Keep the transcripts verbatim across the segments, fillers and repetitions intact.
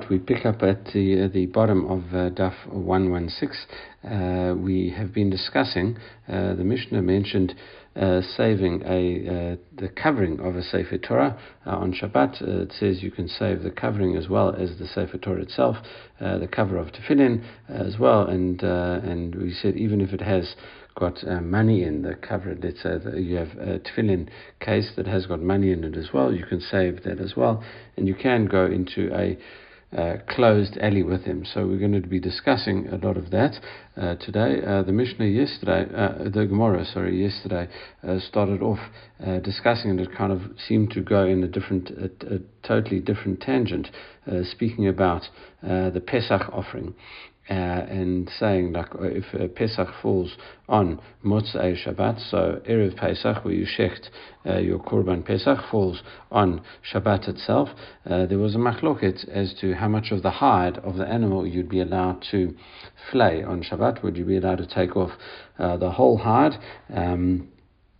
right, we pick up at the uh, the bottom of uh, Daf one sixteen. Uh, we have been discussing, uh, the Mishnah mentioned uh, saving a uh, the covering of a Sefer Torah uh, on Shabbat. Uh, it says you can save the covering as well as the Sefer Torah itself, uh, the cover of Tefillin uh, as well, and uh, and we said even if it has got uh, money in the cover, let's say that you have a tefillin case that has got money in it as well, you can save that as well, and you can go into a uh, closed alley with him. So we're going to be discussing a lot of that uh, today. Uh, the Mishnah yesterday, uh, the Gemara, sorry, yesterday uh, started off uh, discussing, and it kind of seemed to go in a different, a, a totally different tangent, uh, speaking about uh, the Pesach offering. Uh, and saying like if uh, Pesach falls on Motzei Shabbat, so Erev Pesach, where you shecht uh, your Korban Pesach, falls on Shabbat itself, uh, there was a machloket as to how much of the hide of the animal you'd be allowed to flay on Shabbat. Would you be allowed to take off uh, the whole hide? Um,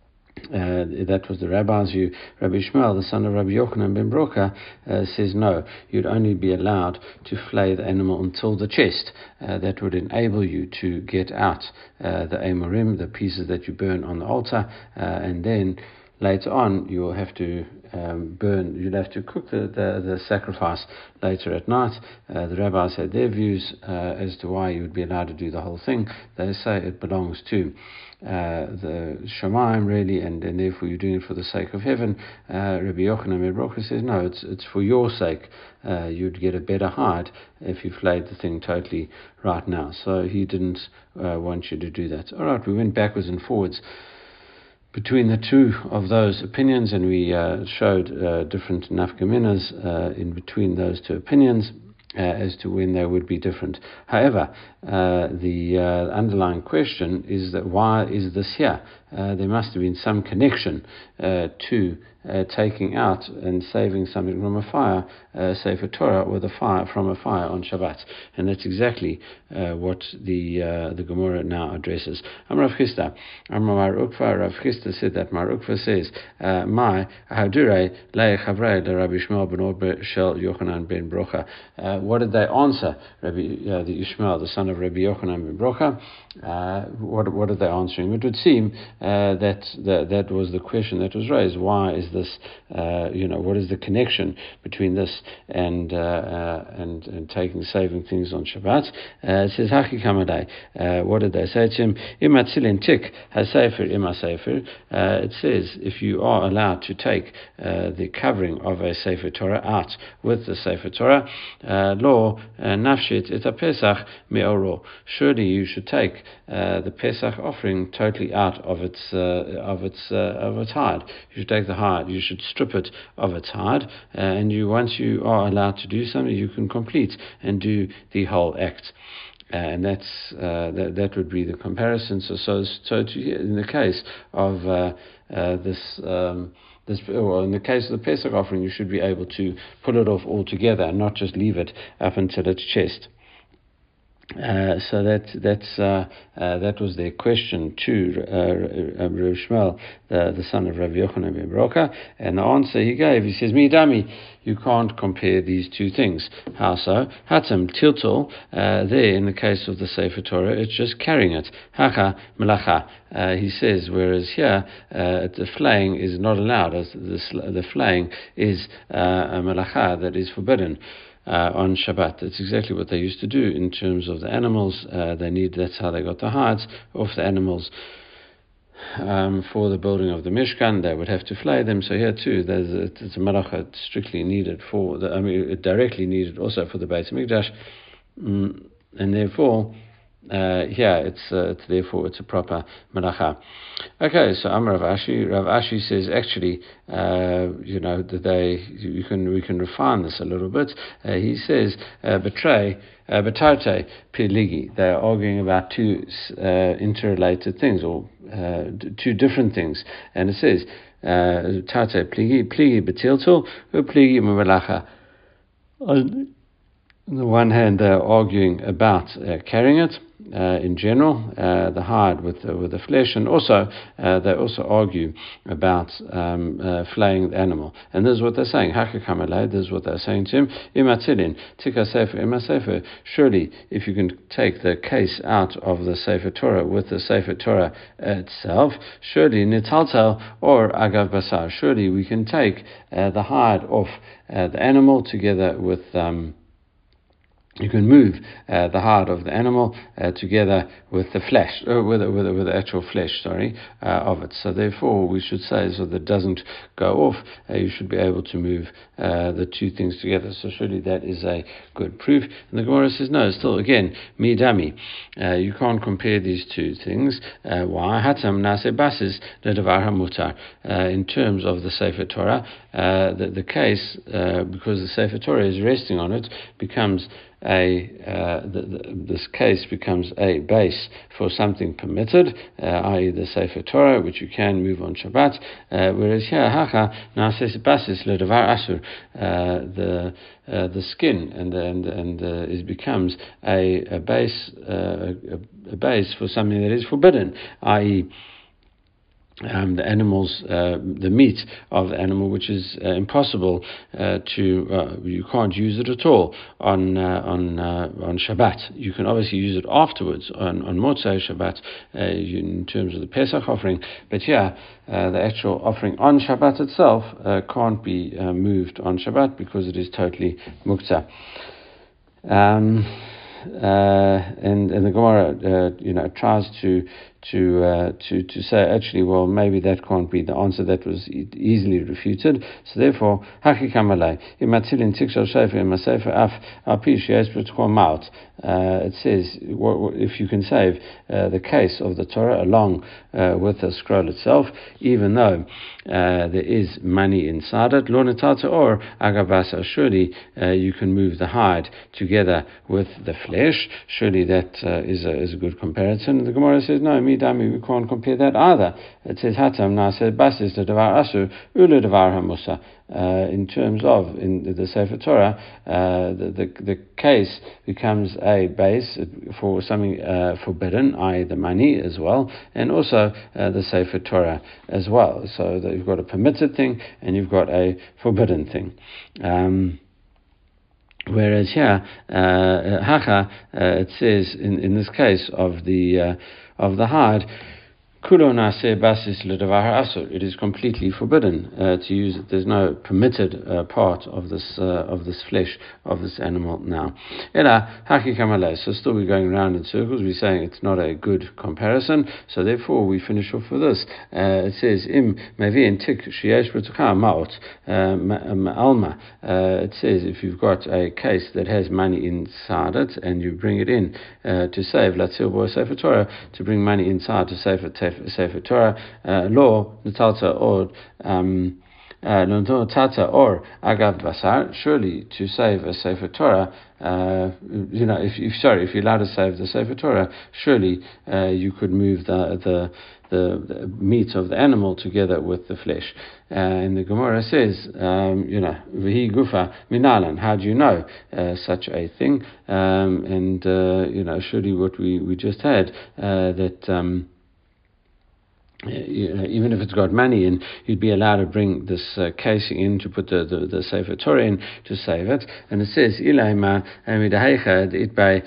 Uh, that was the rabbi's view. Rabbi Shmuel, the son of Rabbi Yochanan ben Brocha, uh, says no, you'd only be allowed to flay the animal until the chest. Uh, that would enable you to get out uh, the amorim, the pieces that you burn on the altar, uh, and then later on you'll have to um, burn, you'll have to cook the, the, the sacrifice later at night. Uh, the rabbis had their views uh, as to why you would be allowed to do the whole thing. They say it belongs to Uh, the Shemaim really, and, and therefore you're doing it for the sake of heaven. Uh, Rabbi Yochanan ben Brocha says no, it's it's for your sake. Uh, you'd get a better hide if you flayed the thing totally right now. So he didn't uh, want you to do that. All right, we went backwards and forwards between the two of those opinions, and we uh, showed uh, different nafkaminas uh, in between those two opinions. Uh, as to when they would be different. However, uh, the uh, underlying question is that why is this here? Uh, there must have been some connection uh, to uh, taking out and saving something from a fire, uh, Sefer Torah, or the fire from a fire on Shabbat, and that's exactly uh, what the uh, the Gemara now addresses. Amar Rav Chisda, Amar Mar Ukva. Rav Chisda said that Mar Ukva says, "My hadurei le'chavrei leRabbi Shmuel ben Orbe shel Yochanan ben Brocha." Uh, what did they answer, Rabbi uh, the Ishmael, the son of Rabbi Yochanan ben Brocha? Uh, what what did they answer him? It would seem uh, that, that that was the question that was raised. Why is this? Uh, you know, what is the connection between this and uh, uh, and and taking saving things on Shabbat? Uh, it says Haki Kamadai. Uh, what did they say to him? Imatzilin tik hasefer ima sefer. It says if you are allowed to take uh, the covering of a Sefer Torah out with the Sefer Torah, uh, lo nafshit et Pesach me'oro. Surely you should take uh, the Pesach offering totally out of its uh, of its uh, of its hide. You should take the hide. You should strip it of its hide, uh, and you once you are allowed to do something, you can complete and do the whole act. Uh, and that's uh, that, that would be the comparison. So, so, so to, in the case of uh, uh, this, um, this, well, in the case of the Pesach offering, you should be able to pull it off altogether and not just leave it up until its chest. Uh, so that that's uh, uh, that was their question to uh, Rav Shmuel, the, the son of Rav Yochanan ben Brocha, and the answer he gave, he says, "Mi dami, you can't compare these two things. How so? Hatam tiltul, uh, there in the case of the Sefer Torah, it's just carrying it. Hacha melacha." Uh, he says, whereas here uh, the flaying is not allowed, as the the flaying is uh, a melacha that is forbidden. Uh, on Shabbat. That's exactly what they used to do in terms of the animals. Uh, they need, that's how they got the hides off the animals. Um, for the building of the Mishkan, they would have to flay them. So here too, there's a, it's a malacha strictly needed for the, I mean, it directly needed also for the Beit HaMikdash, mm, and therefore, Uh, yeah, it's uh, it's therefore it's a proper malacha. Okay, so Amar Rav Ashi, Rav Ashi says actually, uh, you know, that they you can we can refine this a little bit. Uh, he says betray, betarte piligi. They are arguing about two uh, interrelated things or uh, two different things, and it says tate pligi pligi betiltul pligi malacha. On the one hand, they're arguing about uh, carrying it, uh, in general, uh, the hide with the, with the flesh, and also uh, they also argue about um, uh, flaying the animal. And this is what they're saying. This is what they're saying to him. Imatilin, tika sefer, imasefer. Surely, if you can take the case out of the Sefer Torah with the Sefer Torah itself, surely nitaltel or agav basar. Surely we can take uh, the hide off uh, the animal together with. Um, You can move uh, the hide of the animal uh, together with the flesh, uh, with, with, with the actual flesh, sorry, uh, of it. So therefore, we should say, so that it doesn't go off, uh, you should be able to move uh, the two things together. So surely that is a good proof. And the Gemara says, no, still again, mi dami. Uh, you can't compare these two things. Uh, why? Hatam nase basis ledavar hamutar. In terms of the Sefer Torah, uh, the, the case, uh, because the Sefer Torah is resting on it, becomes a uh, the, the, this case becomes a base for something permitted, uh, that is the Sefer Torah, which you can move on Shabbat, uh, whereas here hacha nases basis ledavar asur, the uh, the skin and and and uh, it becomes a, a base uh, a, a base for something that is forbidden, that is Um, the animals, uh, the meat of the animal, which is uh, impossible uh, to, uh, you can't use it at all on uh, on uh, on Shabbat. You can obviously use it afterwards on on Motzei Shabbat uh, in terms of the Pesach offering, but yeah, uh, the actual offering on Shabbat itself uh, can't be uh, moved on Shabbat because it is totally muktzah. Um, uh, and, and the Gemara, uh, you know, tries to to uh, to to say actually, well, maybe that can't be the answer. That was e- easily refuted. So therefore, hakikamalei imatilin tikshal shefer imasefer af apish maut. It says if you can save uh, the case of the Torah along uh, with the scroll itself, even though uh, there is money inside it, lo netata or agabasa. Surely uh, you can move the hide together with the flesh. Surely that uh, is a is a good comparison. The Gemara says no. Dami, we can't compare that either. It says hatam nase basis the devar asur ule devar hamusa. In terms of in the Sefer Torah, uh, the, the the case becomes a base for something uh, forbidden, that is the money as well, and also uh, the Sefer Torah as well. So that you've got a permitted thing and you've got a forbidden thing. Um, Whereas here, uh, hacha, uh, it says in, in this case of the uh, of the hide, kulo naseh basis ledavar asur. It is completely forbidden uh, to use it. There's no permitted uh, part of this uh, of this flesh of this animal now. Ela haki kamalei. So still we're going around in circles. We're saying it's not a good comparison. So therefore we finish off with this. Uh, it says im mevin tik sheyesh b'tucha maot ma'alma. It says if you've got a case that has money inside it and you bring it in uh, to save latzil bo sefer Torah, to bring money inside to save it. Sefer Torah law natalta or um natalta or agav basar. Surely to save a Sefer Torah, uh, you know, if, if sorry, if you're allowed to save the Sefer Torah, surely uh, you could move the the the, the meat of the animal together with the flesh. Uh, and the Gemara says, um, you know, v'hi gufa minalan. How do you know uh, such a thing? Um, and uh, you know, surely what we we just had uh, that. Um, You know, even if it's got money in, you'd be allowed to bring this uh, casing in to put the, the, the Sefer Torah in to save it. And it says, Ilaima amidaheicha it by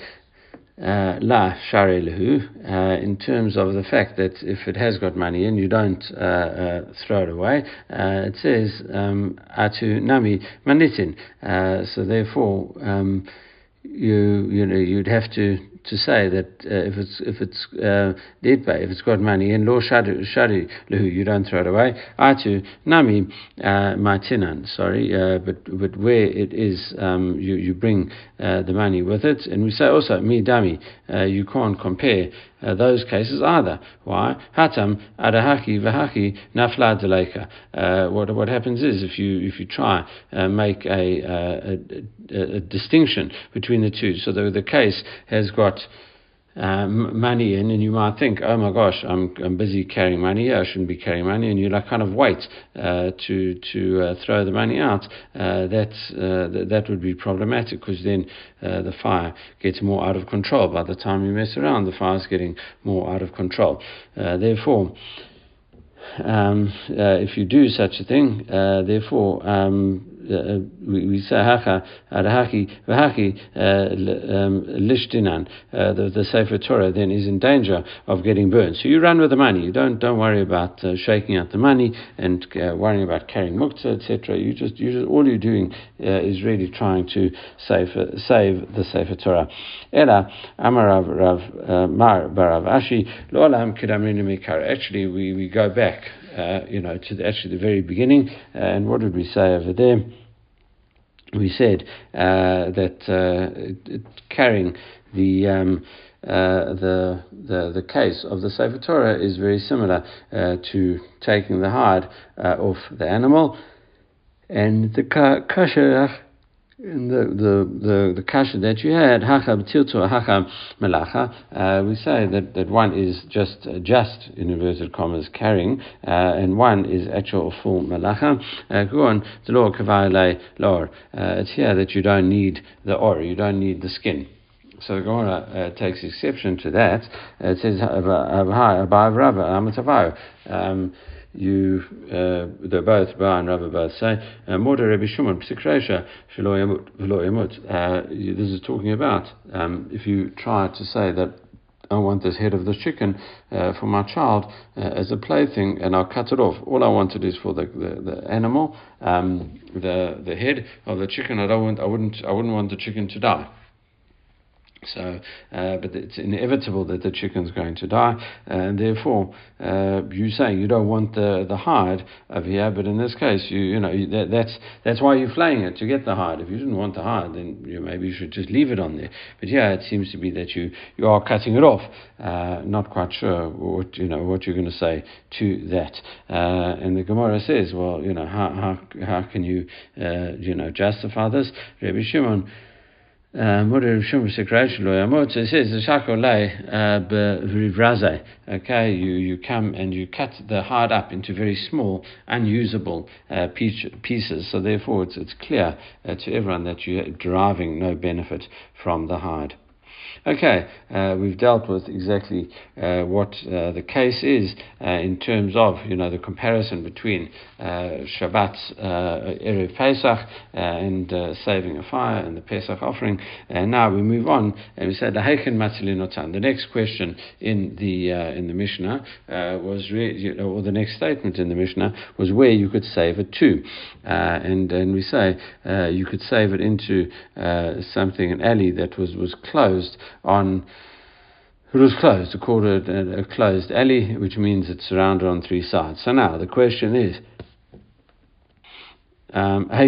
la shari lehu, in terms of the fact that if it has got money in, you don't uh, uh, throw it away. Uh, it says, atu nami manitin. So therefore, um, you you know you'd have to. to say that uh, if it's if it's uh, if it's got money in lo shadu shadu lehu, you don't throw it away. Atu nami matinan, sorry, uh, but but where it is, um, you you bring uh, the money with it, and we say also mi dami, uh, you can't compare uh, those cases either. Why? Hatam adahaki v'haki nafla deleka. What what happens is if you if you try uh, make a, a, a, a distinction between the two, so the the case has got Um, money in, and you might think, oh my gosh, I'm I'm busy carrying money here, I shouldn't be carrying money, and you like kind of wait uh, to to uh, throw the money out. Uh, that's uh, th- that would be problematic, because then uh, the fire gets more out of control. By the time you mess around, the fire's getting more out of control. Uh, therefore, um, uh, if you do such a thing, uh, therefore. Um, Uh, we, we say haka haki v'haki lishtinan, the the Sefer Torah then is in danger of getting burned. So you run with the money. You don't don't worry about uh, shaking out the money and uh, worrying about carrying muktzah, et cetera. You just you just all you're doing uh, is really trying to save uh, save the Sefer Torah. Ela Amar Rav Rav uh, Mar Barav Ashi Lo Olam Kedamrinu Mikar. Actually, we we go back. Uh, you know, to the, actually the very beginning, uh, and what did we say over there? We said uh, that uh, carrying the um, uh, the the the case of the Sefer Torah is very similar uh, to taking the hide uh, off the animal, and the kasher. In the the the, the kasha that you had, hacha b'tilto, hacha melacha, uh, we say that, that one is just uh, just in inverted commas carrying, uh, and one is actual full melacha. Go on, the law kavai lor. It's here that you don't need the or, you don't need the skin. So the Gemara uh, takes exception to that. Uh, it says, um, you, uh, they're both, Ba and Rabba both say, Morda Rabbi Shimon, Psikresha, Shelo Yamut, Velo Yamut. This is talking about um, if you try to say that I want this head of the chicken uh, for my child uh, as a plaything, and I'll cut it off. All I wanted is for the the, the animal, um, the the head of the chicken. I don't want. I wouldn't. I wouldn't want the chicken to die. So, uh, but it's inevitable that the chicken's going to die, and therefore uh, you say you don't want the, the hide over here. But in this case, you you know you, that, that's that's why you're flaying it, to get the hide. If you didn't want the hide, then you maybe you should just leave it on there. But yeah, it seems to be that you, you are cutting it off. Uh, not quite sure what you know what you're going to say to that. Uh, and the Gemara says, well, you know how how how can you uh, you know justify this? Rabbi Shimon. It says okay, you, you come and you cut the hide up into very small, unusable uh, piece, pieces. So therefore, it's it's clear uh, to everyone that you're deriving no benefit from the hide. Okay, uh, we've dealt with exactly uh, what uh, the case is uh, in terms of, you know, the comparison between uh, Shabbat, uh, Erev Pesach, uh, and uh, saving a fire and the Pesach offering. And now we move on and we say, Laheichen Matzili Notan. The next question in the uh, in the Mishnah uh, was, re- you know, or the next statement in the Mishnah was where you could save it to. Uh, and, and we say uh, you could save it into uh, something, an alley that was, was closed on it was closed, called it a, a closed alley, which means it's surrounded on three sides. So now the question is, Um, uh,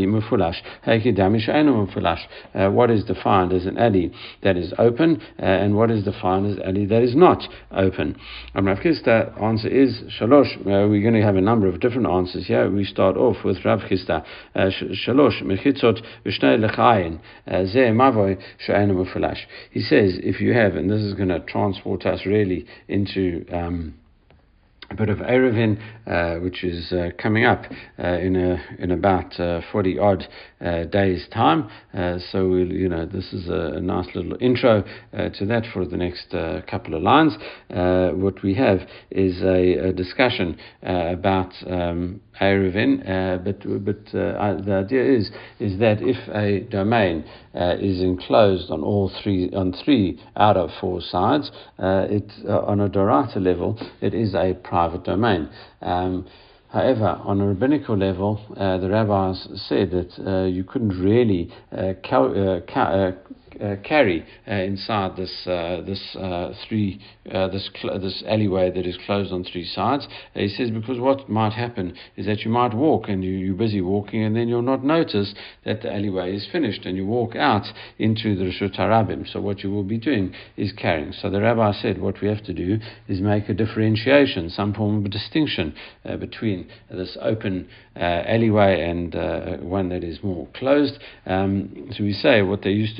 what is defined as an alley that is open, uh, and what is defined as an alley that is not open? Um, Rav Chisda answer is shalosh. Uh, we're going to have a number of different answers here. We start off with Rav Chisda. Shalosh mechitzot v'shnei lechayin zeh mavoy she'enu mufulash. He says if you have, and this is going to transport us really into Um, a bit of Erevin, uh, which is uh, coming up uh, in a in about uh, forty odd uh, days time. Uh, so we'll, you know, this is a, a nice little intro uh, to that for the next uh, couple of lines. Uh, what we have is a, a discussion uh, about um, Erevin, uh, but but uh, the idea is is that if a domain uh, is enclosed on all three on three out of four sides, uh, it uh, on a Dorata level, it is a private private domain. Um, however, on a rabbinical level, uh, the rabbis said that uh, you couldn't really uh, cal- uh, ca- uh, uh, carry uh, inside this uh, this uh, three uh, this cl- this alleyway that is closed on three sides. Uh, he says because what might happen is that you might walk and you, you're busy walking and then you'll not notice that the alleyway is finished and you walk out into the Reshut HaRabim. So what you will be doing is carrying. So the rabbi said what we have to do is make a differentiation, some form of a distinction uh, between this open uh, alleyway and uh, one that is more closed. Um, so we say what they used to do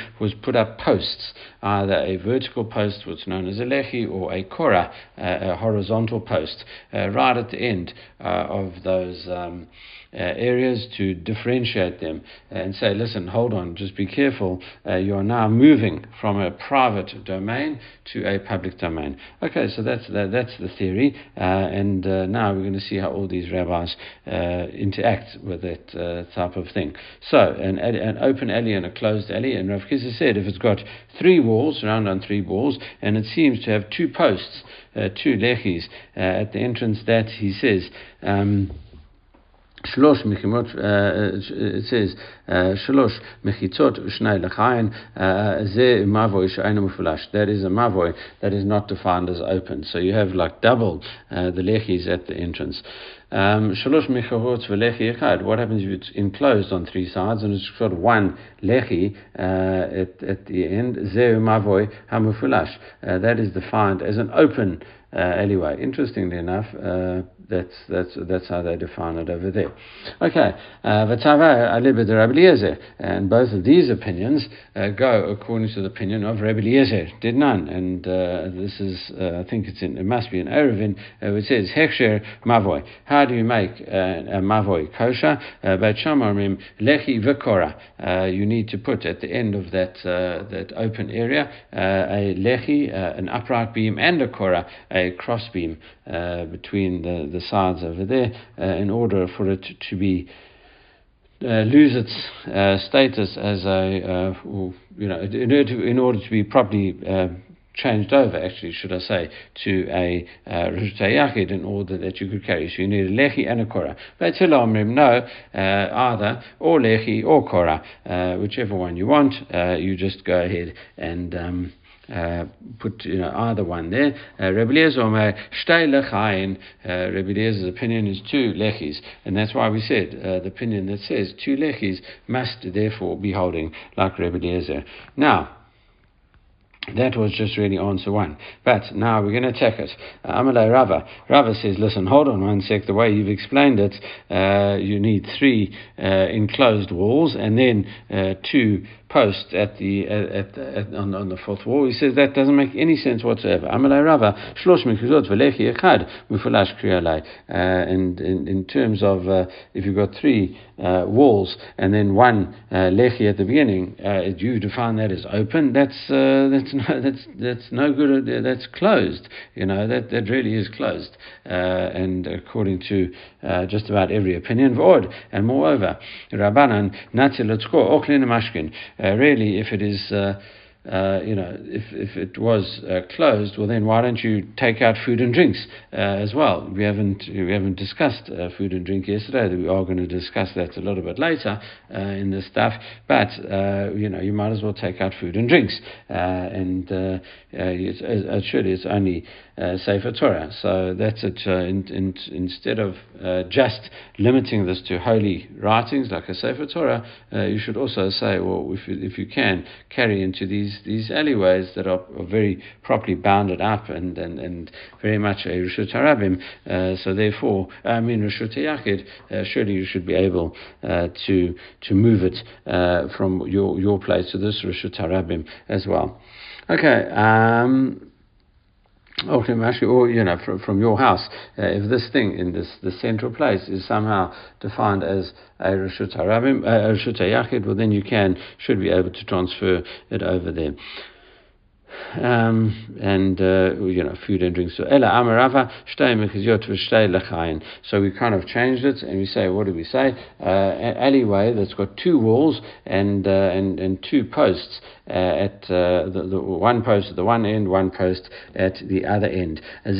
was put up posts, either a vertical post, what's known as a lechi, or a korah, uh, a horizontal post, uh, right at the end uh, of those um, uh, areas to differentiate them and say, listen, hold on, just be careful, uh, you are now moving from a private domain to a public domain. Okay, so that's the, that's the theory, uh, and uh, now we're going to see how all these rabbis uh, interact with that uh, type of thing. So, an, an open alley and a closed alley, and Rav Kisa said if it's got three walls, round on three walls, and it seems to have two posts, uh, two lechis uh, at the entrance, that he says, um, Shlosh mechimot, it says, Shlosh mechitzot ushnei lechayin, ze mavoi she'eino mufulash. That is a mavoi that is not defined as open. So you have like double uh, the lechis at the entrance. Shlosh mechivot v'lechi echad. What happens if it's enclosed on three sides and it's got one lechi uh, at, at the end? Ze mavoi hamufulash. That is defined as an open uh, alleyway. Interestingly enough, uh, That's that's that's how they define it over there. Okay, V'tava alibed Rabbi Eliezer, and both of these opinions uh, go according to the opinion of Rabbi Eliezer. Did none, and uh, this is uh, I think it's in it must be in Eruvin, uh, which says Hechsher Mavoi. How do you make uh, a Mavoi kosher? Beit Shammai omrim lechi v'korah. You need to put at the end of that uh, that open area uh, a lechi, uh, an upright beam, and a korah, a cross beam uh, between the, the sides over there, uh, in order for it to be uh, lose its uh, status as a uh, you know in order to, in order to be properly uh, changed over, actually, should I say, to a Rosh Yachid in order that you could carry. So you need a lechi and a korah. But no, uh, either or lechi or korah, uh, whichever one you want. Uh, you just go ahead and um, Uh, put you know either one there. Uh, Rabbi Eliezer Omer shtei lechayin. Rabbi Eliezer's opinion is two lechis, and that's why we said uh, the opinion that says two lechis must therefore be holding like Rabbi Eliezer. Now, that was just really answer one. But now we're going to attack it. Amalei Rava. Rava says, listen, hold on one sec. The way you've explained it, uh, you need three uh, enclosed walls and then uh, two posts at the at, at on, on the fourth wall. He says that doesn't make any sense whatsoever. Amalei Rava. Shlosh mekuzot v'lechi echad mufulash kriyalei. And in, in terms of uh, if you've got three uh, walls and then one uh, lechi at the beginning, uh, you define that as open. That's uh, that's no that's that's no good. That's closed. You know that that really is closed. Uh, and according to uh, just about every opinion, v'od, and moreover, Rabbanan natzil letzko oklin mashkin. Really, if it is. Uh, Uh, you know, if if it was uh, closed, well then why don't you take out food and drinks uh, as well? We haven't we haven't discussed uh, food and drink yesterday. We are going to discuss that a little bit later uh, in this stuff. But uh, you know, you might as well take out food and drinks. Uh, and uh, uh, it's, uh, surely it's only uh, Sefer Torah. So that's it. Uh, in, in, instead of uh, just limiting this to holy writings like a Sefer Torah, uh, you should also say, well, if you, if you can carry into these. These alleyways that are, are very properly bounded up and, and, and very much a Reshut Harabim, uh, so therefore, I mean Reshut Yachid, uh, surely you should be able uh, to to move it uh, from your your place to this Reshut Harabim as well. Okay. Um, Or you know, from, from your house, uh, if this thing in this the central place is somehow defined as a Reshut Harabim, uh, a Reshut Yachid, well then you can should be able to transfer it over there. Um, and uh, you know, food and drinks. So Ela Amarava Shtei Mechizyot v'Shtei Lechayin. So we kind of changed it, and we say, what do we say? Uh, an alleyway that's got two walls and uh, and and two posts uh, at uh, the, the one post at the one end, one post at the other end. Uh,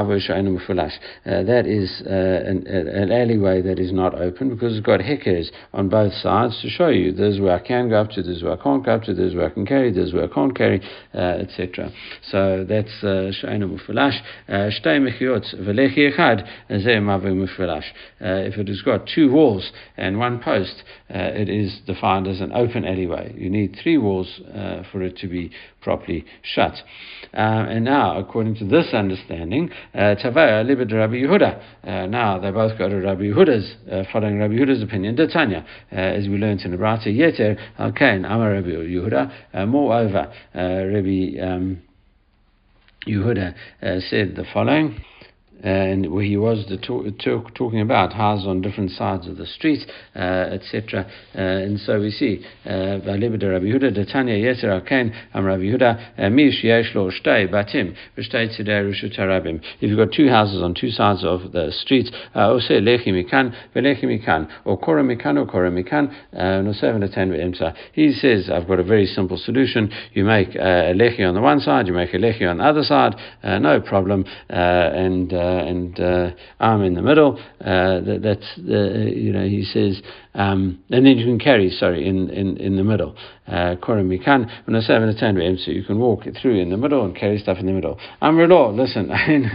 that is uh, an, an alleyway that is not open because it's got hekers on both sides to show you this is where I can go up to, this is where I can't go up to, this is where I can carry, this is where I can't carry. Uh, et cetera. So that's She'einu Mufelash. Shtei Mechiot V'lechi Echad Zeh Mavu Mufelash. If it has got two walls and one post, uh, it is defined as an open alleyway. You need three walls uh, for it to be properly shut. Uh, and now, according to this understanding, Tavaya Libid Rabbi Yehuda. Uh, now they both go to Rabbi Yehuda's, uh, following Rabbi Yehuda's opinion. Detanya, uh, as we learned in the Brata, Yeter Alkain Amar Rabbi Yehuda. Uh, moreover, uh, Rabbi um, Yehuda uh, said the following. And where he was the talk, talk, talking about houses on different sides of the street, uh, et cetera. Uh, and so we see, Rabbi Yehuda, Detanya Yeter Alkain Am Rabbi Yehuda, Mish Yesh Lo Shtei Batim V'Shtei Tzidei Reshut Harabim. If you've got two houses on two sides of the street, Ose Lechi Mikan V'Lechi Mikan, or Kora Mikan or Kora Mikan, Nosev Natan V'Emsa. He says, I've got a very simple solution. You make a Lechi on the one side, you make a Lechi on the other side, uh, no problem, uh, and uh, and uh, I'm in the middle. Uh, that, that's the, you know, he says, um, and then you can carry, sorry, in, in, in the middle. Korim Mikan, so you can walk through in the middle and carry stuff in the middle. Amrullah, listen,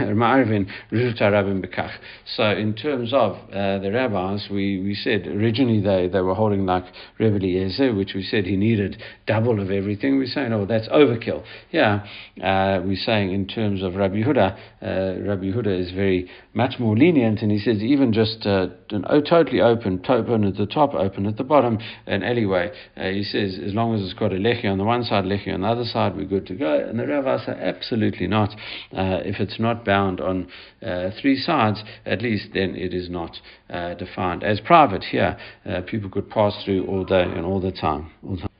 so in terms of uh, the rabbis, we, we said originally they, they were holding like Rebbe Eliezer, which we said he needed double of everything. We're saying, oh, that's overkill. Yeah, uh, we're saying in terms of Rabbi Yehuda, uh, Rabbi Yehuda is very much more lenient, and he says even just uh, an, oh, totally open, open at the top, open at the bottom, an alleyway. Uh, he says as long as it's got a lechi on the one side, lechi on the other side, we're good to go. And the rabbis say absolutely not. Uh, if it's not bound on uh, three sides, at least then it is not uh, defined as private. Here, uh, people could pass through all day and all the time. All the time.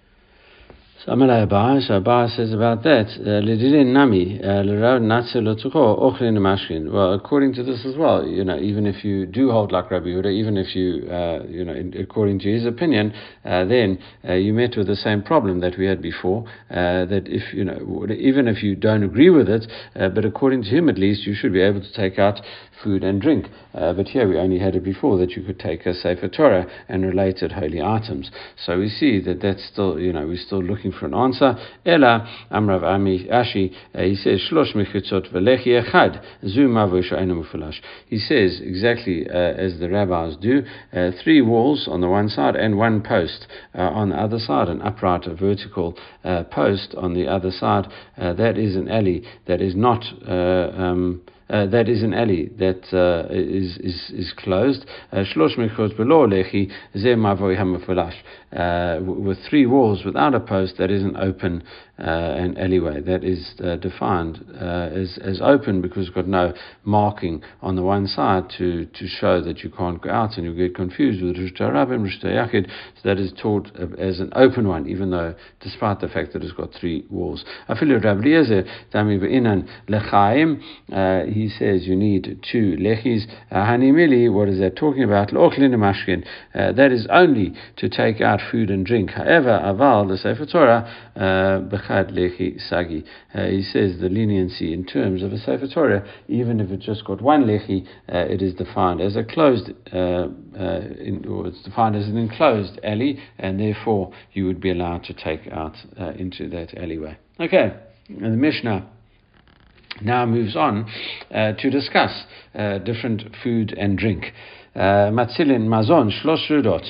So Amalei Abai, so Abai says about that, L'dirin nami, l'rod natze l'tucho, ochlin mashkin. Well, according to this as well, you know, even if you do hold like Rabbi Yehuda, even if you, uh, you know, in, according to his opinion, uh, then uh, you met with the same problem that we had before, uh, that if, you know, even if you don't agree with it, uh, but according to him at least, you should be able to take out food and drink. Uh, but here we only had it before that you could take a Sefer Torah and related holy items. So we see that that's still, you know, we're still looking for an answer. Ela Amrav Ami Ashi, uh, he says Shlosh mechitzot v'lechi echad zu mavu she'einu mufelash. He says exactly uh, as the rabbis do, uh, three walls on the one side and one post uh, on the other side, an upright, a vertical uh, post on the other side. Uh, that is an alley that is not. Uh, um, Uh, that is an alley that uh, is, is is closed. Shlosh mechot below lechi ze mavoi hamafelash. With three walls without a post, that is an open uh, an alleyway. That is uh, defined uh, as as open because it's got no marking on the one side to, to show that you can't go out and you get confused with Rishta Rabim, Rishta Yachid. So that is taught as an open one, even though despite the fact that it's got three walls. Afilu Rabbi Eliezer dami be'inan lechaim. He says you need two lechis. Hanimili, what is that talking about? L'ochlin mashkin. That is only to take out food and drink. However, aval the Sefer Torah bechad lechi sagi. He says the leniency in terms of a Sefer Torah, even if it's just got one lechi, uh, it is defined as a closed, uh, uh, in, or it's defined as an enclosed alley, and therefore you would be allowed to take out uh, into that alleyway. Okay, and the Mishnah now moves on uh, to discuss uh, different food and drink. Matzilin mazon shlosh rudot.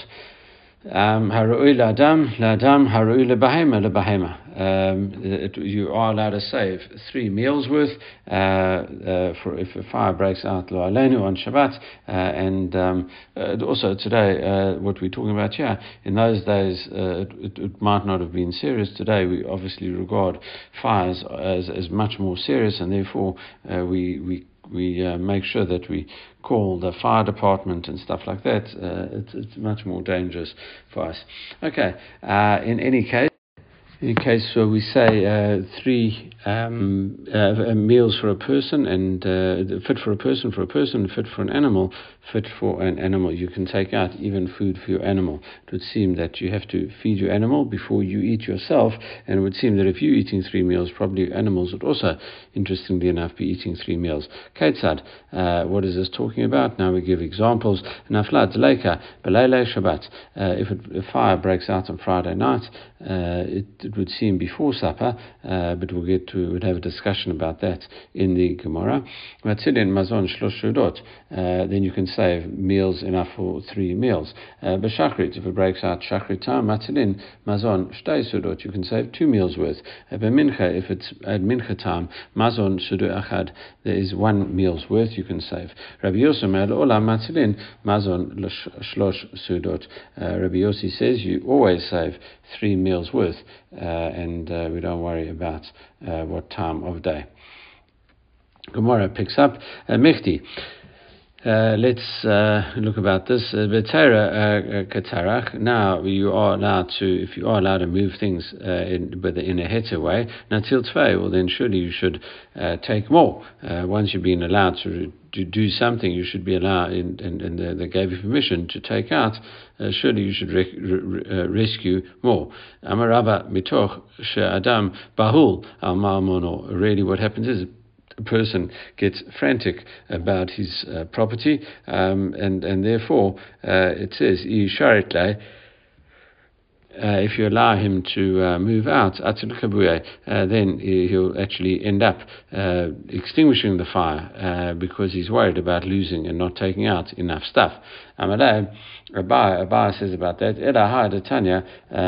Haru'i la'adam, la'adam, haru'i lebahema, lebahema. You are allowed to save three meals worth uh, uh, for if a fire breaks out lo aleinu on Shabbat, uh, and um, uh, also today uh, what we're talking about here. In those days, uh, it, it might not have been serious. Today, we obviously regard fires as as much more serious, and therefore uh, we we. We uh, make sure that we call the fire department and stuff like that. Uh, it's, it's much more dangerous for us. Okay, uh, in any case, in case where we say uh, three um, uh, meals for a person and uh, fit for a person for a person, fit for an animal, fit for an animal. You can take out even food for your animal. It would seem that you have to feed your animal before you eat yourself, and it would seem that if you're eating three meals, probably animals would also, interestingly enough, be eating three meals. Ketzad, uh, what is this talking about? Now we give examples. Naflat leika b'leilei Shabbat. If a fire breaks out on Friday night, uh, it it would seem before supper, uh, but we'll get to we'll have a discussion about that in the Gemara. Matzilin mazon shlosh sudot, then you can save meals enough for three meals. B'shachrit, if it breaks out shachrit time, matzilin mazon shtei sudot, you can save two meals worth. B'mincha, if it's at mincha time, mazon sudu achad, there is one meal's worth you can save. Rabbi Yossi olam matzilin mazon shlosh sudot. Rabbi Yossi says you always save three meals worth, uh, and uh, we don't worry about uh, what time of day. Gemara picks up uh, Mechti. Uh, let's uh, look about this. Betera katarach. Now you are allowed to, if you are allowed to move things uh, in, but in a heter way. Natil tvei. Well, then surely you should uh, take more. Uh, once you've been allowed to to do something, you should be allowed, and, and, and they gave you permission to take out. Uh, surely you should re- re- uh, rescue more. Amarava mitoch she'adam bahul al ma'amono. Really, what happens is, a person gets frantic about his uh, property, um, and and therefore uh, it says Isharitle. Uh, if you allow him to uh, move out, uh, then he'll actually end up uh, extinguishing the fire uh, because he's worried about losing and not taking out enough stuff. Amalei, Abai, Abai says about that. Ela Tanya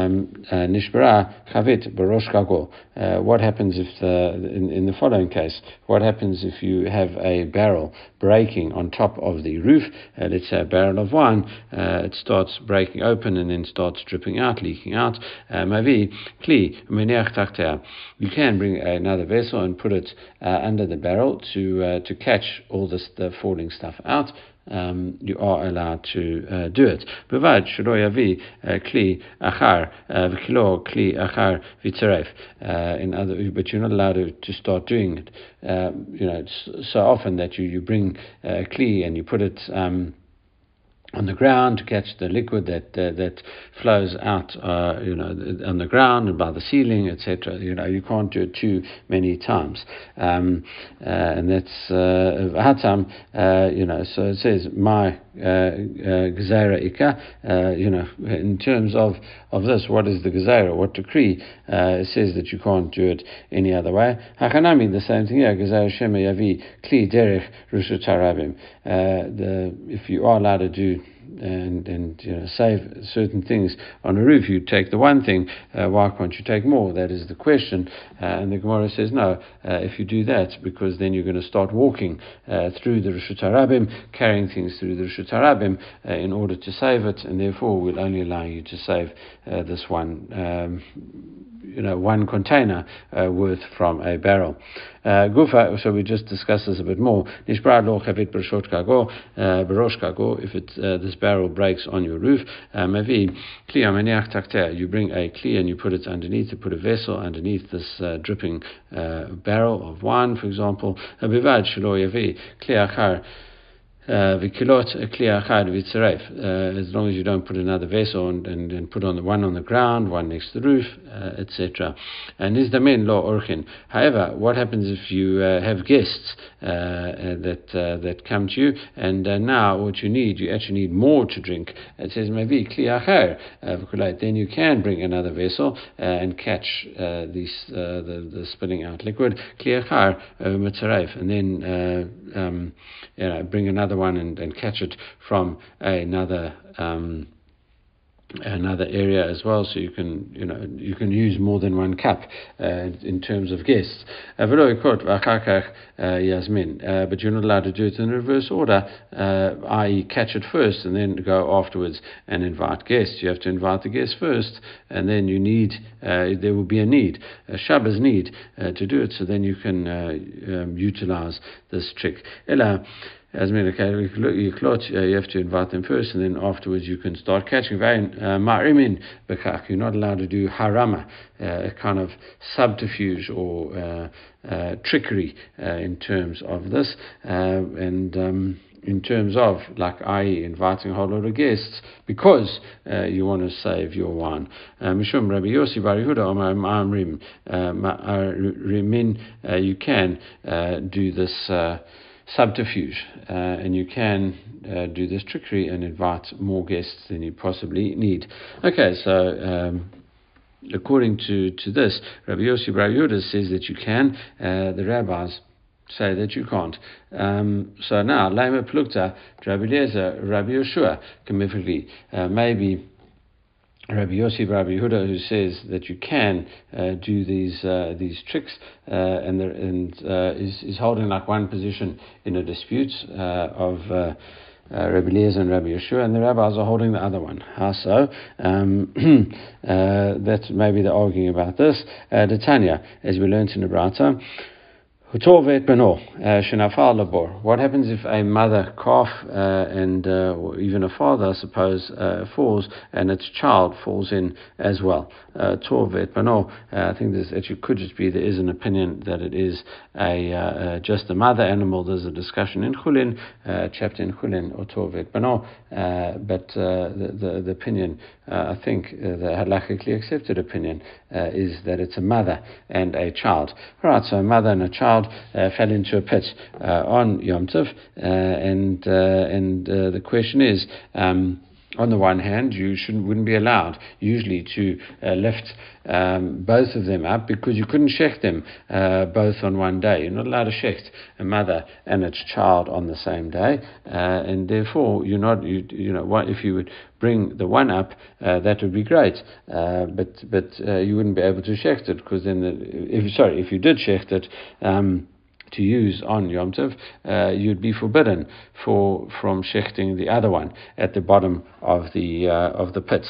Nishbara Chavit Barosh Kago. What happens if the, in, in the following case? What happens if you have a barrel breaking on top of the roof? Uh, let's say a barrel of wine. Uh, it starts breaking open and then starts dripping out, leaking out. Mavi Kli Meneach Tachtea. You can bring another vessel and put it uh, under the barrel to uh, to catch all this the falling stuff out. Um, you are allowed to uh, do it. Provided shelo yavi kli achar v'kilo kli achar v'tzaref. In other, but you're not allowed to, to start doing it. Uh, you know, it's so often that you you bring a kli and you put it Um, on the ground to catch the liquid that uh, that flows out, uh, you know, on the ground and by the ceiling, et cetera. You know, you can't do it too many times, um, uh, and that's hatam. Uh, you know, so it says my gezerah ika. You know, in terms of of this, what is the gezerah? What decree? Uh, it says that you can't do it any other way. Hachanami, the same thing here. Gezerah shema yavi kli derech rishut harabim. The if you are allowed to do and and you know save certain things on a roof, you take the one thing. Uh, why can't you take more? That is the question. Uh, and the Gemara says no. Uh, if you do that, because then you're going to start walking uh, through the Rishut Harabim, carrying things through the Rishut Harabim uh, in order to save it, and therefore we'll only allow you to save uh, this one. Um, you know, one container uh, worth from a barrel. Uh, Gufa, so we just discussed this a bit more. Nishbra lo chavit b'rosh kago, b'rosh kago, if it, uh, this barrel breaks on your roof, mavi, kli amaniach takter, you bring a kli and you put it underneath, you put a vessel underneath this uh, dripping uh, barrel of wine, for example. Bivad shelo yavi, kli achar, Vikilot kli achad v'tzaref. As long as you don't put another vessel and, and, and put on the one on the ground, one next to the roof, uh, et cetera. And nizdamen lo orchin. However, what happens if you uh, have guests uh, that uh, that come to you, and uh, now what you need, you actually need more to drink. It says maybe kli achar v'kulait. Then you can bring another vessel uh, and catch uh, these uh, the, the spilling out liquid. Kli achar v'tzaref, and then uh, um, you know bring another one and, and catch it from another um, another area as well, so you can you know you can use more than one cup uh, in terms of guests. Uh, but you're not allowed to do it in reverse order, uh, that is catch it first and then go afterwards and invite guests. You have to invite the guests first, and then you need uh, there will be a need, a Shabbos need uh, to do it, so then you can uh, um, utilize this trick. Ella, As men, okay, you you have to invite them first, and then afterwards you can start catching. Ma'rimin bekach, you're not allowed to do harama, a kind of subterfuge or uh, uh, trickery uh, in terms of this, uh, and um, in terms of, like, that is inviting a whole lot of guests because uh, you want to save your wine. Mishum Rabbi Yossi Bar Yehuda Omar Ma'amrim, Ma'rimin, you can uh, do this Uh, subterfuge, uh, and you can uh, do this trickery and invite more guests than you possibly need. Okay, so um, according to, to this, Rabbi Yossi Bar Yehuda says that you can. Uh, the rabbis say that you can't. Um, so now, Lema Plukta, Rabbi Eliezer, Rabbi Yeshua, Kamifli, uh, maybe Rabbi Yossi Bar Yehuda, who says that you can uh, do these uh, these tricks, uh, and there, and uh, is is holding like one position in a dispute uh, of. Uh, Uh, Rabbi Eliezer and Rabbi Yeshua, and the rabbis are holding the other one. How so? Um, uh, that's maybe they're arguing about this. Uh, the Tanya, as we learned in the Brata, what happens if a mother calf uh, and uh, or even a father, I suppose, uh, falls and its child falls in as well? Uh, I think this actually could just be, there is an opinion that it is a uh, uh, just a mother animal. There's a discussion in Chulin, uh, chapter in Chulin, or Torvet Bano, uh, but uh, the, the, the opinion, uh, I think uh, the halakhically accepted opinion uh, is that it's a mother and a child. All right, so a mother and a child Uh, fell into a pit uh, on Yom Tov, uh, and uh, and uh, the question is, um, on the one hand, you shouldn't wouldn't be allowed usually to uh, lift um, both of them up, because you couldn't shecht them uh, both on one day. You're not allowed to shecht a mother and its child on the same day, uh, and therefore you're not you you know what if you would bring the one up, uh, that would be great, uh, but but uh, you wouldn't be able to shecht it, because then the, if sorry if you did shecht it Um, to use on Yom Tov, uh, you'd be forbidden for from shechting the other one at the bottom of the uh, of the pit.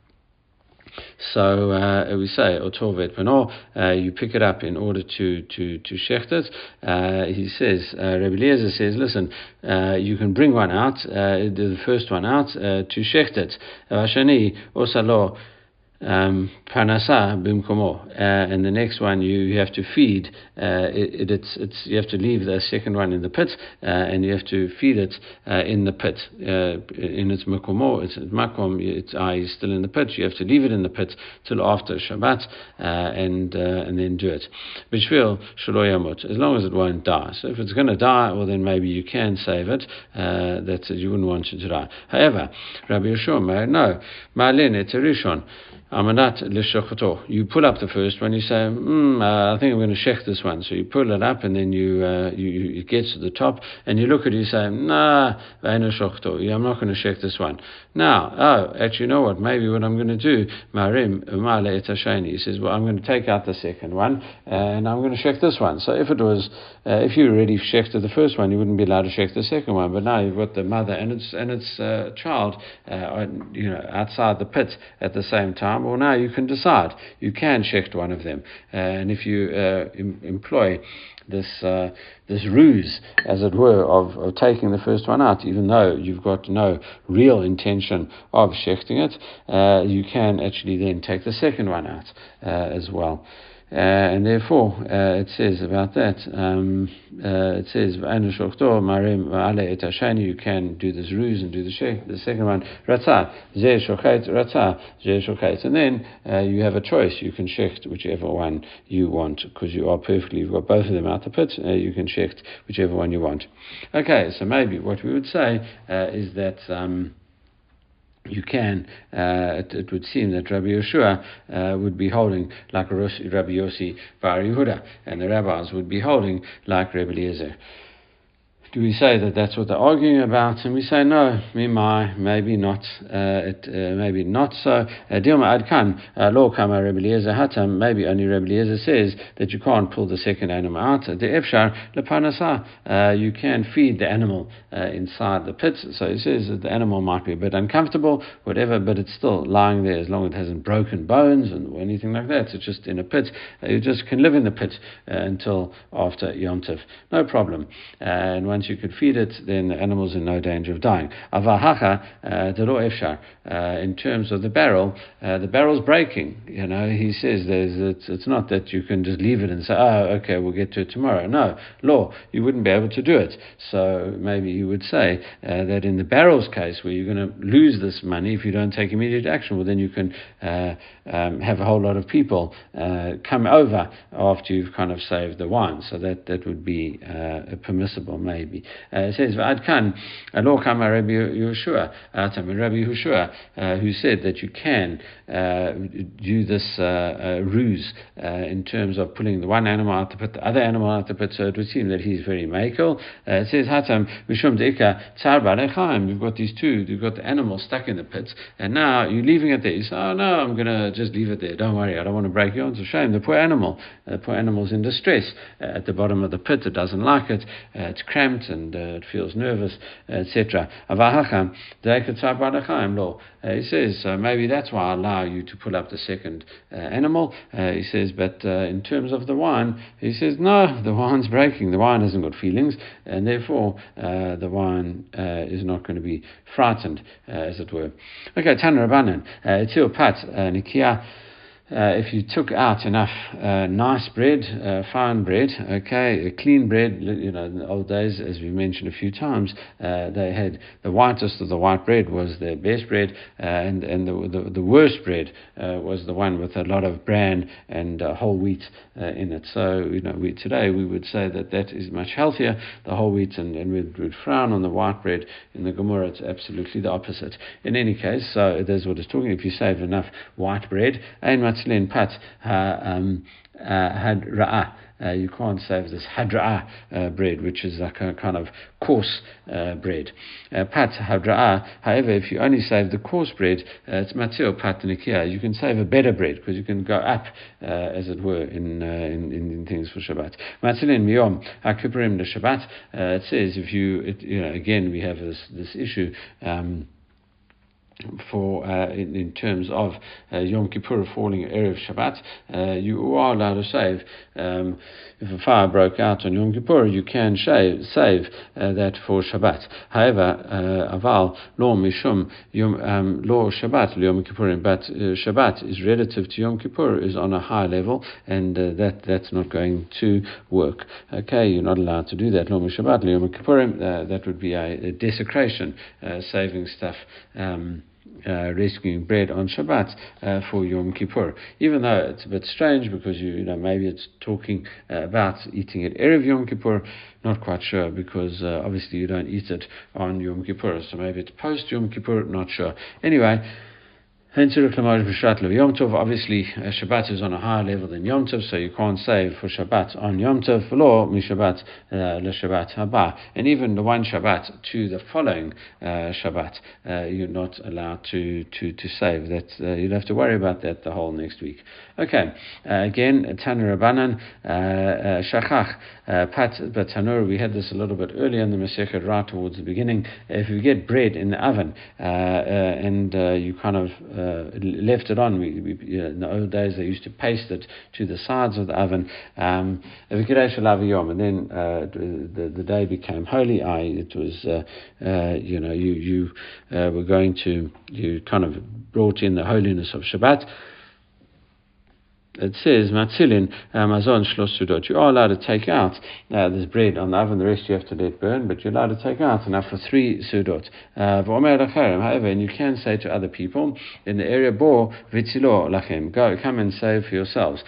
So uh, we say, Otovet Pano, uh, you pick it up in order to to to shecht it. Uh, he says, uh, Rabbi Eliezer says, listen, uh, you can bring one out, uh, the first one out uh, to shecht it. Vashani osalo. Um, Parnasa bimkomo, uh, and the next one you, you have to feed. Uh, it, it's it's you have to leave the second one in the pit, uh, and you have to feed it uh, in the pit uh, in its makomo. It's makom. Its eye is still in the pit. You have to leave it in the pit till after Shabbat, uh, and uh, and then do it. Bishvil shelo yamot, as long as it won't die. So if it's going to die, well then maybe you can save it. Uh, that you wouldn't want it to die. However, Rabbi Yeshua, no, ma'alin et rishon. You pull up the first one. You say, mm, uh, "I think I'm going to shech this one." So you pull it up, and then you, uh, you, you it gets to the top, and you look at it. You say, "Nah, I'm not going to shech this one." Now, oh, actually, you know what? Maybe what I'm going to do, marim umale etasheni. He says, "Well, I'm going to take out the second one, and I'm going to shech this one." So if it was, uh, if you already shechted the first one, you wouldn't be allowed to shech the second one. But now you've got the mother and its and its uh, child, uh, you know, outside the pit at the same time. Well, now you can decide. You can shecht one of them, uh, and if you uh, em- employ this uh, this ruse, as it were, of, of taking the first one out, even though you've got no real intention of shechting it, uh, you can actually then take the second one out uh, as well. Uh, and therefore, uh, it says about that, um, uh, it says, you can do this ruse and do the shech, the second one, and then uh, you have a choice. You can shecht whichever one you want, because you are perfectly, you've got both of them out the pit, uh, you can shecht whichever one you want. Okay, so maybe what we would say uh, is that um, you can, uh, it, it would seem that Rabbi Yeshua uh, would be holding like Rabbi Yossi Bar Yehuda, and the rabbis would be holding like Rabbi Eliezer. Do we say that that's what they're arguing about? And we say no, mimai, maybe not, uh, it, uh, maybe not so. Dilma adkan, lo kama Rabbi Eliezer hatam, maybe only Rabbi Eliezer says that you can't pull the second animal out. The efshar lepanasa, you can feed the animal uh, inside the pit. So he says that the animal might be a bit uncomfortable, whatever, but it's still lying there as long as it hasn't broken bones and or anything like that. It's just in a pit. Uh, you just can live in the pit uh, until after Yom Tov. No problem. Uh, and once you could feed it, then the animal's in no danger of dying. Avahacha delo efshar. In terms of the barrel, uh, the barrel's breaking. You know, he says there's it's, it's not that you can just leave it and say, oh, okay, we'll get to it tomorrow. No, law, you wouldn't be able to do it. So maybe you would say uh, that in the barrel's case, where you're going to lose this money if you don't take immediate action, well, then you can uh, um, have a whole lot of people uh, come over after you've kind of saved the wine. So that that would be uh, permissible, maybe. maybe. Uh, it says, V'ad kan, lo kama Rabbi Yehoshua, Rabbi Yehoshua, uh, who said that you can uh, do this uh, uh, ruse uh, in terms of pulling the one animal out to put the other animal out to put, so it would seem that he's very makel. Uh, it says, Hatam, Mishum Deika, Tsar Balechaim, you've got these two, you've got the animal stuck in the pit, and now you're leaving it there. You say, oh no, I'm going to just leave it there. Don't worry, I don't want to break you. It's a shame. The poor animal, uh, the poor animal's in distress uh, at the bottom of the pit. It doesn't like it. Uh, it's cramped and uh, it feels nervous, uh, et cetera. Uh, he says, uh, maybe that's why I allow you to pull up the second uh, animal. Uh, he says, but uh, in terms of the wine, he says, no, the wine's breaking. The wine hasn't got feelings, and therefore uh, the wine uh, is not going to be frightened, uh, as it were. Okay, Tana Rabbanan, Etil Pat, Nikia. Uh, if you took out enough uh, nice bread, uh, fine bread, okay, clean bread, you know, in the old days, as we mentioned a few times, uh, they had the whitest of the white bread was their best bread, uh, and and the, the the worst bread uh, was the one with a lot of bran and uh, whole wheat uh, in it. So, you know, we today we would say that that is much healthier, the whole wheat, and, and we would frown on the white bread. In the Gemara, it's absolutely the opposite. In any case, so there's what it's talking. If you save enough white bread, ein matzlin pat um, had ra'ah. Uh, you can't save this hadra'ah uh, bread, which is like a kind of coarse uh, bread. Uh, pat hadra'ah. However, if you only save the coarse bread, uh, it's matzil pat nikia. You can save a better bread because you can go up, uh, as it were, in, uh, in, in in things for Shabbat. Matzilin miyom hakipurim the Shabbat. Uh, it says if you, it, you know, again we have this this issue. Um, For uh, in, in terms of uh, Yom Kippur falling Erev Shabbat, uh, you are allowed to save. Um, if a fire broke out on Yom Kippur, you can shave, save uh, that for Shabbat. However, uh, Aval Lo Mishum Yom um, Lo Shabbat Yom Kippurim, but uh, Shabbat is relative to Yom Kippur, is on a high level, and uh, that that's not going to work. Okay, you're not allowed to do that. Lo Shabbat Yom Kippurim, uh, that would be a, a desecration, uh, saving stuff. Um, Uh, rescuing bread on Shabbat uh, for Yom Kippur, even though it's a bit strange because you, you know maybe it's talking uh, about eating it Erev Yom Kippur, not quite sure because uh, obviously you don't eat it on Yom Kippur, so maybe it's post Yom Kippur, not sure. Anyway, Yom Tov, obviously uh, Shabbat is on a higher level than Yom Tov, so you can't save for Shabbat on Yom Tov, lo mi Shabbat le Shabbat haba, and even the one Shabbat to the following uh, Shabbat, uh, you're not allowed to to to save. That uh, you'll have to worry about that the whole next week. Okay, uh, again Tanur Rabbanan Shachach Pat Tanur. We had this a little bit earlier in the Masechet, right towards the beginning. If you get bread in the oven uh, uh, and uh, you kind of Uh, left it on. We, we, you know, in the old days, they used to paste it to the sides of the oven. Um, and then uh, the, the day became holy. I, it was, uh, uh, you know, you you uh, were going to, you kind of brought in the holiness of Shabbat. It says, Matzilin, Mazon, Shlos Sudot. You are allowed to take out uh, this bread on the oven, the rest you have to let burn, but you're allowed to take out enough for three Sudot. Uh, however, and you can say to other people in the area, Bo Vitzilo Lachem, go, come and save for yourselves.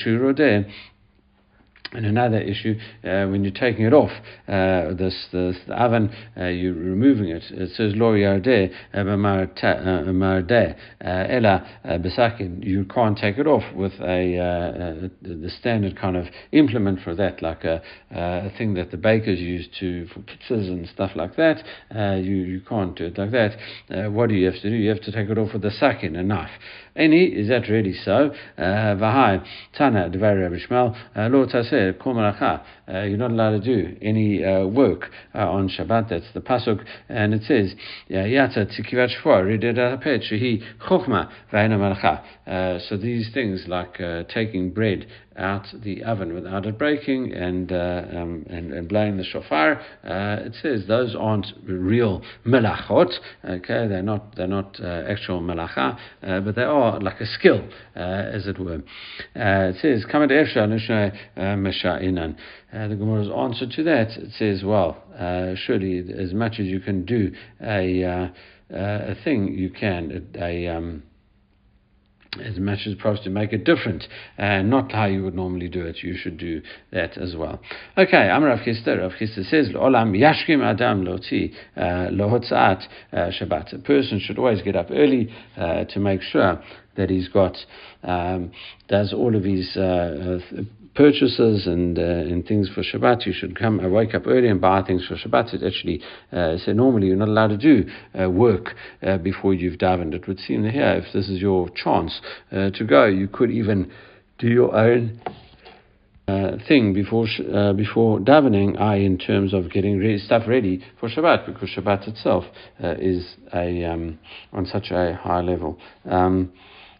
And another issue, uh, when you're taking it off, uh, this, this the oven, uh, you're removing it. It says lo yardeh mardeh ela besakin. You can't take it off with a uh, the standard kind of implement for that, like a, a thing that the bakers use to for pizzas and stuff like that. Uh, you you can't do it like that. Uh, what do you have to do? You have to take it off with a sakin, a knife. Any, is that really so? Vahai Tana Devar Rabbi Shmuel Lo Taseh Kol Malacha. You're not allowed to do any uh, work uh, on Shabbat. That's the pasuk, and it says Yata Tzikivat Shvua Ridat Pet Shehi Chochma V'Eina Malacha. So these things like uh, taking bread out the oven without it breaking and uh, um, and, and blowing the shofar, uh, it says those aren't real melachot. Okay, they're not they're not uh, actual melacha, uh, but they are like a skill, uh, as it were. Uh, it says Kamad Ersha Nishna Meshainan. The Gemara's answer to that, it says, well, uh, surely as much as you can do a uh, uh, a thing, you can a, a um, as much as possible to make it different, and not how you would normally do it. You should do that as well. Okay, Amar Rav Chisda. Rav Chisda says, "Olam yashkim adam loti lohotzat Shabbat." A person should always get up early uh, to make sure that he's got um, does all of his uh, uh, purchases and uh, and things for Shabbat. You should come, uh, wake up early and buy things for Shabbat. It actually uh, said normally you're not allowed to do uh, work uh, before you've davened. It would seem here, if this is your chance uh, to go, you could even do your own Uh, thing before uh, before davening, I in terms of getting re- stuff ready for Shabbat, because Shabbat itself uh, is a um, on such a high level. Um,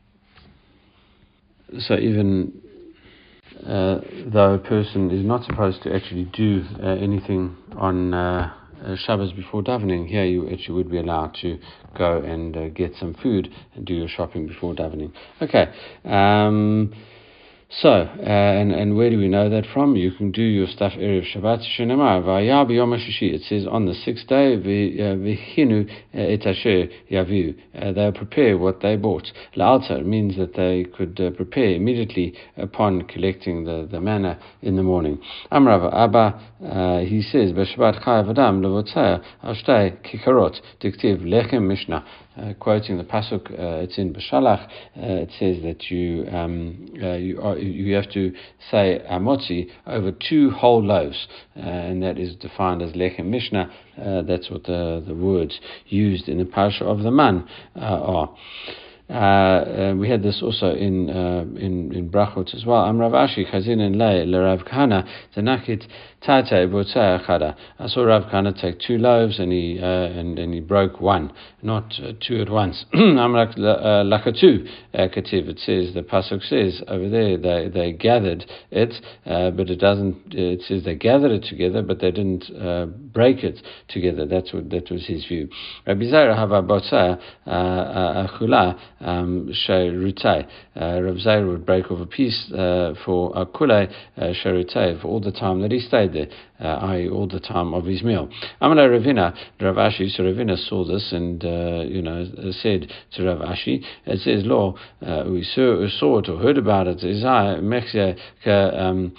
so even uh, though a person is not supposed to actually do uh, anything on uh, uh, Shabbos before davening, here you actually would be allowed to go and uh, get some food and do your shopping before davening. Okay. Um, So, uh, and, and where do we know that from? You can do your stuff Erev Shabbat. Shenamar, Vayah b'yom HaShishi. It says on the sixth day, V'hinu et asher yaviu. They prepare what they bought. La'alta means that they could uh, prepare immediately upon collecting the, the manna in the morning. Amrav Abba, uh, he says, B'Shabbat chayav adam levotzaya ashtei kikarot diktiv lechem mishnah. Uh, quoting the pasuk, uh, it's in B'Shalach. Uh, it says that you um, uh, you are, you have to say amotzi over two whole loaves, uh, and that is defined as lechem mishnah. Uh, that's what the the words used in the parasha of the man uh, are. Uh, uh, we had this also in uh, in in brachot as well. Am Rav Ashi chazin and lei leRav Kahana tanakit tate botzei chada. I saw Rav Kahana take two loaves and he uh, and and he broke one, not uh, two at once. Am Rav lakatu kativ. It says, the pasuk says over there they they gathered it, uh, but it doesn't. It says they gathered it together, but they didn't uh, break it together. That's what that was his view. Rabbi Zera hava botzei achula. Um, Sheirutai. Uh, Rav Zair would break off a piece uh, for Akulei uh, Sheirutai for all the time that he stayed there, uh, that is all the time of his meal. Amala Ravina, Rav Ashi, so Ravina saw this and uh, you know said to Rav Ashi, it says, "Law, uh, we saw, saw it or heard about it. Is I mechze ka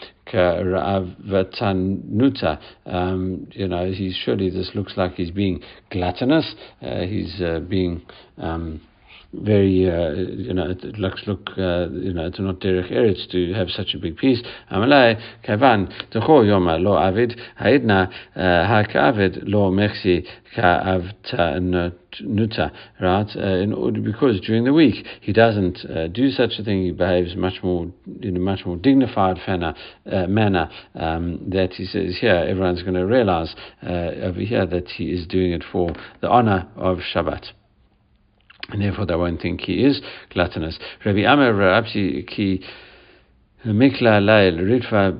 Ra'avatanuta. Um, you know, he's surely this looks like he's being gluttonous. Uh, he's uh, being um, very, uh, you know, it looks look, uh, you know, it's not derech eretz to have such a big piece. Amalei kavan techo yoma lo avid haidna ha'kavid lo mechsi ka'avta nuta. Right, uh, in order, because during the week he doesn't uh, do such a thing. He behaves much more in a much more dignified manner. Uh, manner um, that he says here, everyone's going to realize uh, over here that he is doing it for the honor of Shabbat. And therefore they won't think he is gluttonous. Rabbi Amar Rabbi ki mikla lail ritva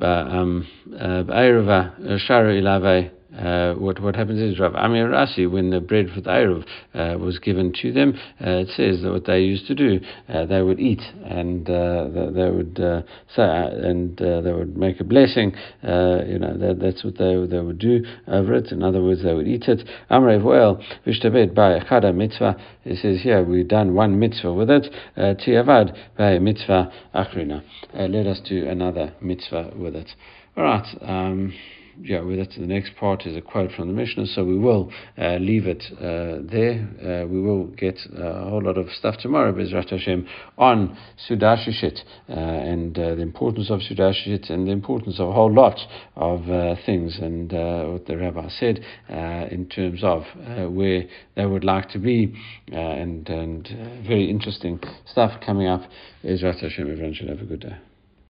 ba'erva sharu ilave. Uh, what what happens is Rav Amir Rasi, when the bread for the Erev uh, was given to them, uh, it says that what they used to do, uh, they would eat and uh, they, they would uh, say and uh, they would make a blessing. Uh, you know that, that's what they they would do over it. In other words, they would eat it. Amrev well v'shtabed by echada mitzvah. It says here we've done one mitzvah with it. Tiavad by mitzvah achrina. Let us do another mitzvah with it. All right. Um, Yeah, well, that's the next part is a quote from the Mishnah, so we will uh, leave it uh, there. Uh, we will get a whole lot of stuff tomorrow, Bezrat Hashem, on Suda Shishit uh, and uh, the importance of Suda Shishit and the importance of a whole lot of uh, things and uh, what the Rabbi said uh, in terms of uh, where they would like to be uh, and, and uh, very interesting stuff coming up. Bezrat Hashem, everyone should have a good day.